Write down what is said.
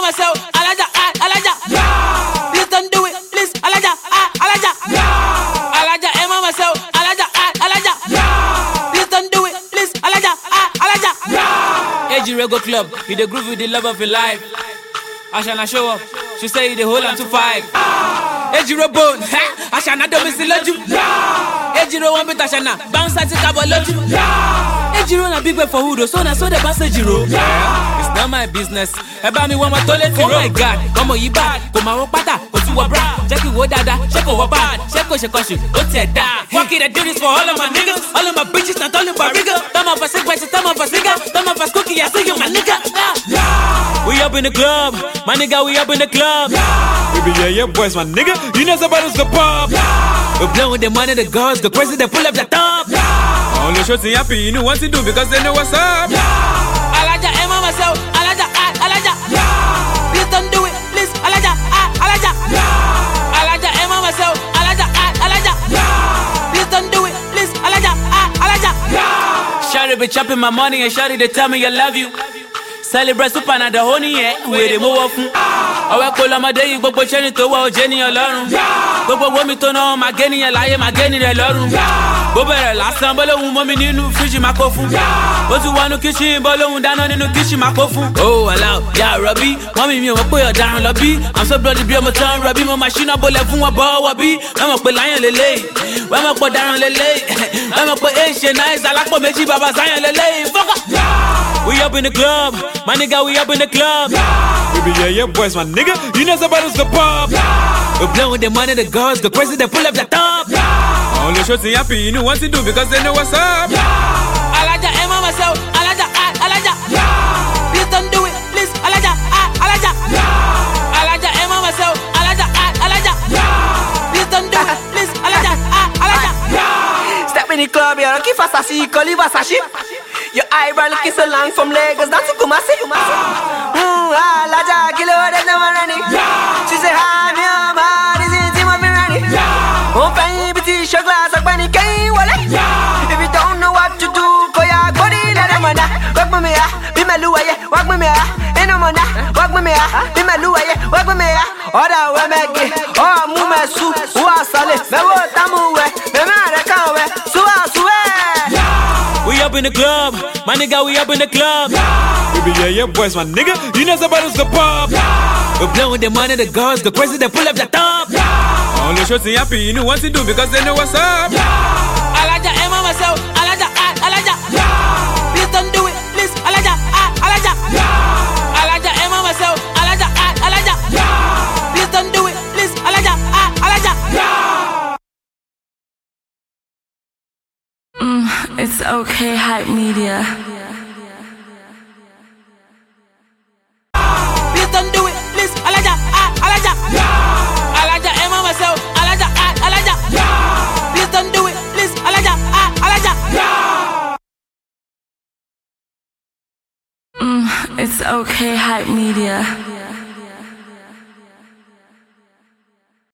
myself, Alaja, Alaja. Please don't do it, please, Alaja, Alaja. Alaja, Emma myself, Alaja, Alaja. Please don't do it, please, Alaja, Alaja. AG Rego Club, you the groove with the love of your life. Ashana show up, she say you the whole and 2-5. AG Robone, Ashana don't miss the loju. AG Ro one bit Ashana, bounce at the cabo loju. AG Ro na big way for who, so na so the bounce AG Ro. It's not my business. About me one more toilet. Oh my God, come on you bad, come on pata, go to a bra, check it what dada, check what bad, check what she, what's that? Fuck it, I do this for all of my niggas, all of my bitches, not all of my rigor. Some of us sick, some of us nigga, some of us cookie, I see you my nigga. We up in the club, my nigga, we up in the club. We be yeah boys, my nigga, you know somebody's the pop. We're blowing the money, the girls, the crazy, they pull up the top. All the shots are happy, you know what to do because they know what's up. Alaja, Emma myself, Alaja, Alaja. Please don't do it, please, Alaja, Alaja. Alaja, Emma myself, Alaja, Alaja. Please don't do it, please, Alaja, Alaja. Shawty be chopping my money and shawty they tell me I love you. Celebrate super na the honey, yeah, we the more often. I call on my day, but change to what Jenny alone. But what me to know, my getting a lie, my getting a lot. But last time, but woman in new fish in my coffin. But you want to kitchen, but down in the kitchen, my coffin. Oh, allow, yeah, Robbie, mommy, me, put your down, lobby. I'm so bloody, be on my tongue, Robbie, my machine, I bought a phone, wabi. I'm a lion lele. I'm a put down lele. I'm a put Asian nice, I like what makes you Baba Zion lele. Fuck up. We up in the club, my nigga, we up in the club. We be yeah boys, my nigga, you know somebody's the pop. We're blowing the money, the girls, the crazy, they pull up the top. All the shots are happy, you know what to do because they know what's up. Alaja, Emma myself, Alaja, Alaja. Please don't do it, please, Alaja, Alaja. Alaja, Emma myself, Alaja, Alaja. Please don't do it, please, Alaja, Alaja. Step in the club, you're looking for Sashi, Koli Vasashi. Your eyebrow looking so long from Lagos down to Kumasi. Alaja, kilo, there's no money. She say, hi, me, I'm hard, is it team of me ready? Oh, baby, t-shirt glass, like bunny, can't wallet. If you don't know what to do, go ya, go di, let them on that. Walk with me, be my lua, yeah, walk with me, ain't no money, walk with me, be my lua, yeah, walk with me, order, we make it, oh, move my suit, who are solid, me what I'm away, me man, I can't wear, so I swear. We up in the club, my nigga, we up in the club. We be yeah boys, my nigga, you know somebody's the pop. We're blowing the money, the girls, the crazy, they pull up the top. All the shots are happy, you know what to do because they know what's up. Alaja, Emma myself, Alaja, Alaja. Please don't do it, please, Alaja, Alaja. Alaja, Emma myself, Alaja, Alaja. Please don't do it, please, Alaja, Alaja. It's okay, Hype Media. Please don't do it, please, Alaja, Alaja. Alaja, Emma myself, Alaja, Alaja. Please don't do it, please, Alaja, Alaja. It's okay, Hype Media.